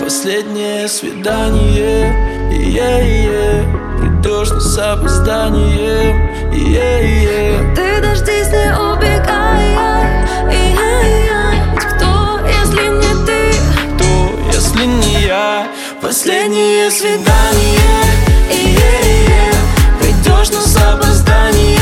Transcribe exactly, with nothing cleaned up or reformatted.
Последнее свидание, е-е-е. Придешь, но с опозданием, е-е-е. Но ты дождись, не убегай, е-е-е. Ведь кто, если не ты? Кто, если не я? Последнее свидание, е-е-е. Придешь, но с опозданием.